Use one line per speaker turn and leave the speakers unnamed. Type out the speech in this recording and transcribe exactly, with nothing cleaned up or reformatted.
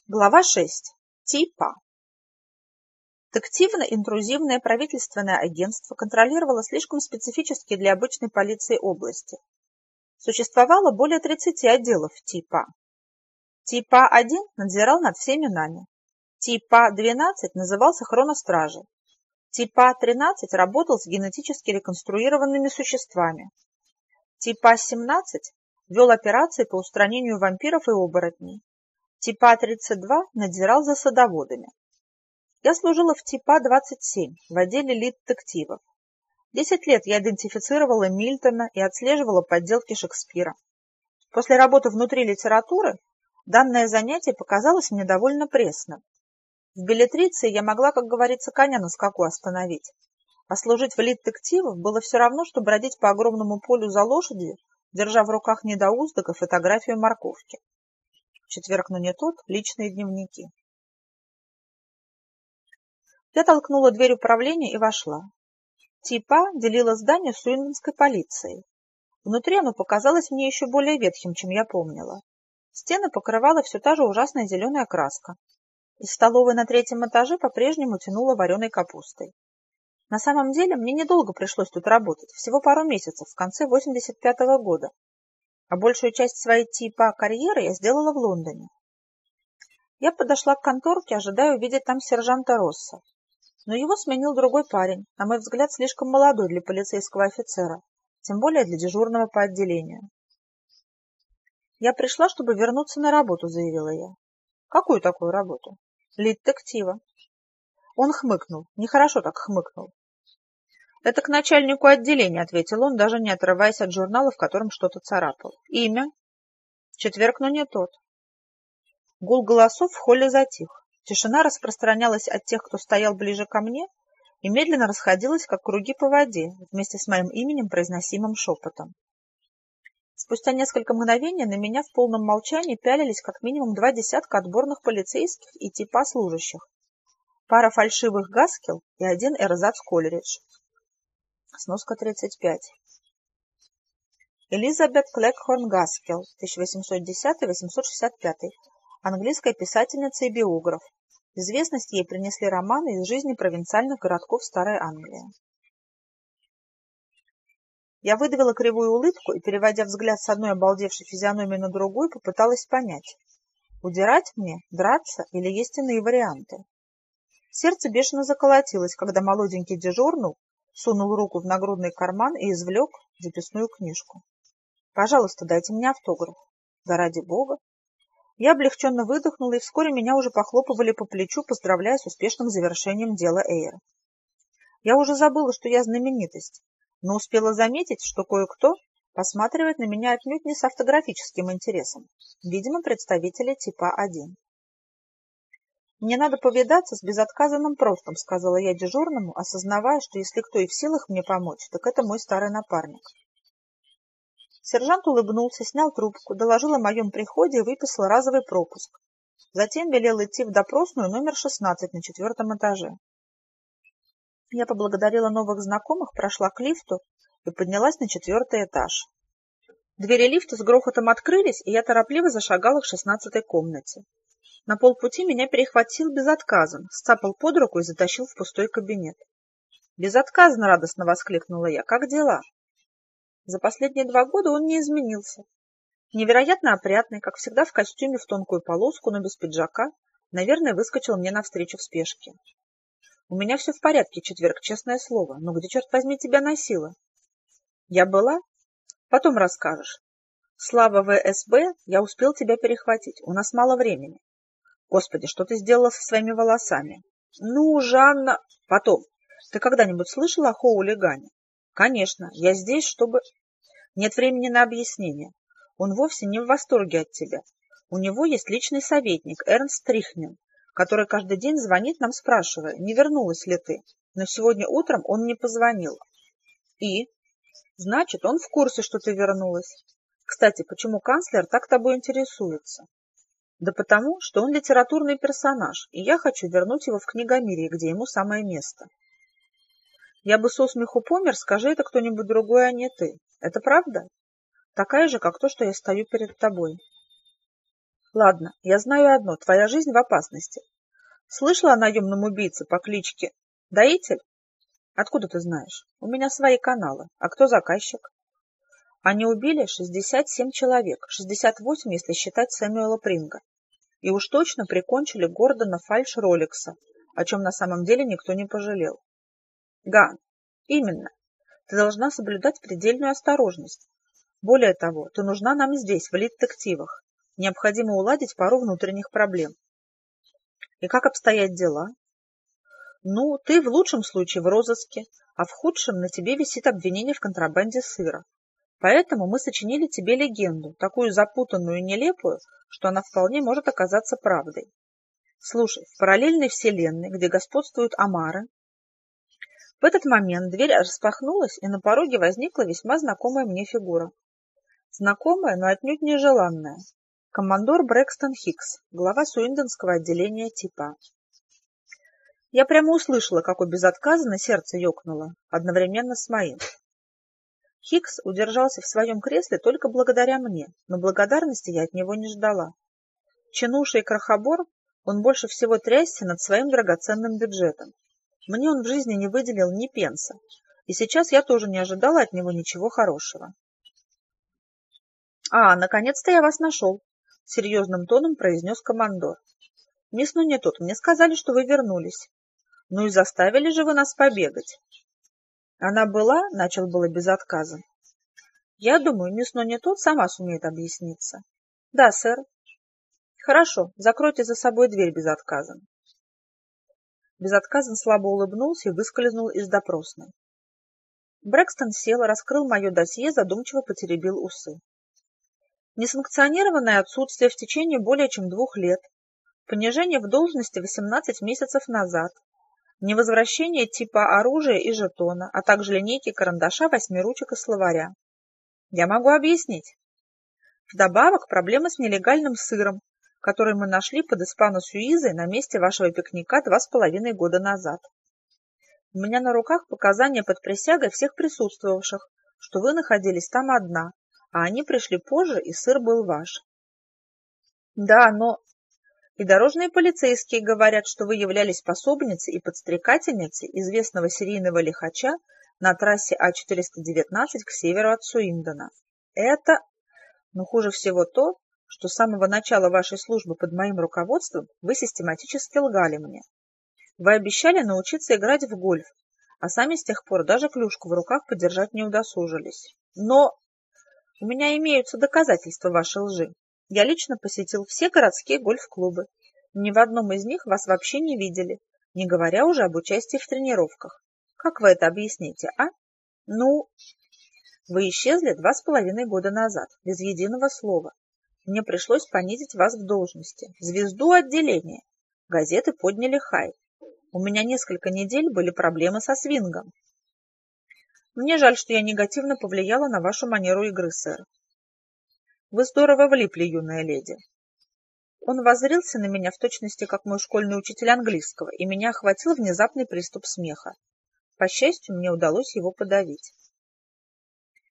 Глава шесть. ТИПА. Детективно-интрузивное правительственное агентство контролировало слишком специфические для обычной полиции области. Существовало более тридцати отделов ТИПА. ТИПА-один надзирал над всеми нами. ТИПА-двенадцать назывался хроностражей. ТИПА-тринадцать работал с генетически реконструированными существами. ТИПА-семнадцать вел операции по устранению вампиров и оборотней. ТИПА-тридцать два надзирал за садоводами. Я служила в ТИПА-двадцать семь, в отделе лид-детективов. Десять лет я идентифицировала Мильтона и отслеживала подделки Шекспира. После работы внутри литературы данное занятие показалось мне довольно пресным. В беллетриции я могла, как говорится, коня на скаку остановить, а служить в лид-детективах было все равно, что бродить по огромному полю за лошадью, держа в руках недоуздок и фотографию морковки. В четверг, но не тот, личные дневники. Я толкнула дверь управления и вошла. ТИПА делила здание с Уиндонской полицией. Внутри оно показалось мне еще более ветхим, чем я помнила. Стены покрывала все та же ужасная зеленая краска. Из столовой на третьем этаже по-прежнему тянуло вареной капустой. На самом деле мне недолго пришлось тут работать, всего пару месяцев, в конце восемьдесят пятого года. А большую часть своей ТИПА карьеры я сделала в Лондоне. Я подошла к конторке, ожидая увидеть там сержанта Росса. Но его сменил другой парень, на мой взгляд, слишком молодой для полицейского офицера, тем более для дежурного по отделению. «Я пришла, чтобы вернуться на работу», — заявила я. «Какую такую работу?» «Лид-детектива». Он хмыкнул, нехорошо так хмыкнул. «Это к начальнику отделения», — ответил он, даже не отрываясь от журнала, в котором что-то царапал. «Имя?» «Четверг, но не тот». Гул голосов в холле затих. Тишина распространялась от тех, кто стоял ближе ко мне, и медленно расходилась, как круги по воде, вместе с моим именем, произносимым шепотом. Спустя несколько мгновений на меня в полном молчании пялились как минимум два десятка отборных полицейских и ТИПА служащих, пара фальшивых Гаскел и один эрзац Колеридж. Сноска тридцать пять. Элизабет Клэкхорн Гаскел, тысяча восемьсот десятый — восемьсот шестьдесят пятый, английская писательница и биограф. Известность ей принесли романы из жизни провинциальных городков Старой Англии. Я выдавила кривую улыбку и, переводя взгляд с одной обалдевшей физиономии на другую, попыталась понять, удирать мне, драться или есть иные варианты. Сердце бешено заколотилось, когда молоденький дежурный сунул руку в нагрудный карман и извлек записную книжку. «Пожалуйста, дайте мне автограф». «Да ради бога». Я облегченно выдохнула, и вскоре меня уже похлопывали по плечу, поздравляя с успешным завершением дела Эйра. Я уже забыла, что я знаменитость, но успела заметить, что кое-кто посматривает на меня отнюдь не с автографическим интересом, видимо, представители ТИПА-один. «Мне надо повидаться с безотказанным Простом», — сказала я дежурному, осознавая, что если кто и в силах мне помочь, так это мой старый напарник. Сержант улыбнулся, снял трубку, доложил о моем приходе и выписал разовый пропуск. Затем велел идти в допросную номер шестнадцать на четвертом этаже. Я поблагодарила новых знакомых, прошла к лифту и поднялась на четвертый этаж. Двери лифта с грохотом открылись, и я торопливо зашагала к шестнадцатой комнате. На полпути меня перехватил безотказно, сцапал под руку и затащил в пустой кабинет. «Безотказно!» — радостно воскликнула я. «Как дела?» За последние два года он не изменился. Невероятно опрятный, как всегда в костюме в тонкую полоску, но без пиджака, наверное, выскочил мне навстречу в спешке. «У меня все в порядке, Четверг, честное слово, но где, черт возьми, тебя носило?» «Я была? Потом расскажешь. Слава ВСБ, я успел тебя перехватить, у нас мало времени». «Господи, что ты сделала со своими волосами?» «Ну, Жанна...» «Потом. Ты когда-нибудь слышала о хулигане?» «Конечно, я здесь, чтобы...» «Нет времени на объяснение. Он вовсе не в восторге от тебя. У него есть личный советник, Эрнст Трихнин, который каждый день звонит нам, спрашивая, не вернулась ли ты. Но сегодня утром он не позвонил». «И?» «Значит, он в курсе, что ты вернулась. Кстати, почему канцлер так тобой интересуется?» «Да потому, что он литературный персонаж, и я хочу вернуть его в Книгомирье, где ему самое место». «Я бы со смеху помер, скажи это кто-нибудь другой, а не ты. Это правда? Такая же, как то, что я стою перед тобой». Ладно, я знаю одно, твоя жизнь в опасности. Слышала о наемном убийце по кличке Доитель? Откуда ты знаешь? У меня свои каналы. А кто заказчик? Они убили шестьдесят семь человек, шестьдесят восемь, если считать Сэмюэла Принга. И уж точно прикончили Гордона Фальш-Роликса, о чем на самом деле никто не пожалел. Ган, именно. Ты должна соблюдать предельную осторожность. Более того, ты нужна нам здесь, в элит-детективах. Необходимо уладить пару внутренних проблем. И как обстоят дела? Ну, ты в лучшем случае в розыске, а в худшем на тебе висит обвинение в контрабанде сыра. Поэтому мы сочинили тебе легенду, такую запутанную и нелепую, что она вполне может оказаться правдой. Слушай, в параллельной вселенной, где господствуют омары, в этот момент дверь распахнулась, и на пороге возникла весьма знакомая мне фигура. Знакомая, но отнюдь нежеланная. Командор Брэкстон Хикс, глава суиндонского отделения ТИПА. Я прямо услышала, как у безотказно сердце ёкнуло, одновременно с моим. Хикс удержался в своем кресле только благодаря мне, но благодарности я от него не ждала. Чинуша и крохобор, он больше всего трясся над своим драгоценным бюджетом. Мне он в жизни не выделил ни пенса, и сейчас я тоже не ожидала от него ничего хорошего. «А, наконец-то я вас нашел», — серьезным тоном произнес командор. «Мисс Нунетот, мне сказали, что вы вернулись. Ну и заставили же вы нас побегать». Она была, начал было без отказа. «Я думаю, мисс Нунетот сама сумеет объясниться». «Да, сэр». «Хорошо, закройте за собой дверь безотказом». Безотказан слабо улыбнулся и выскользнул из допросной. Брэкстон сел, раскрыл мое досье, задумчиво потеребил усы. Несанкционированное отсутствие в течение более чем двух лет, понижение в должности восемнадцать месяцев назад, невозвращение типа оружия и жетона, а также линейки карандаша, восьми ручек и словаря. Я могу объяснить. Вдобавок проблемы с нелегальным сыром, который мы нашли под Испано-Сюизой на месте вашего пикника два с половиной года назад. У меня на руках показания под присягой всех присутствовавших, что вы находились там одна, а они пришли позже, и сыр был ваш. Да, но... И дорожные полицейские говорят, что вы являлись пособницей и подстрекательницей известного серийного лихача на трассе А четыреста девятнадцать к северу от Суиндона. Это... Но хуже всего то, что с самого начала вашей службы под моим руководством вы систематически лгали мне. Вы обещали научиться играть в гольф, а сами с тех пор даже клюшку в руках подержать не удосужились. Но у меня имеются доказательства вашей лжи. Я лично посетил все городские гольф-клубы. Ни в одном из них вас вообще не видели, не говоря уже об участии в тренировках. Как вы это объясните, а? Ну, вы исчезли два с половиной года назад, без единого слова. Мне пришлось понизить вас в должности. Звезду отделения. Газеты подняли хай. У меня несколько недель были проблемы со свингом. Мне жаль, что я негативно повлияла на вашу манеру игры, сэр. Вы здорово влипли, юная леди. Он воззрился на меня в точности, как мой школьный учитель английского, и меня охватил внезапный приступ смеха. По счастью, мне удалось его подавить.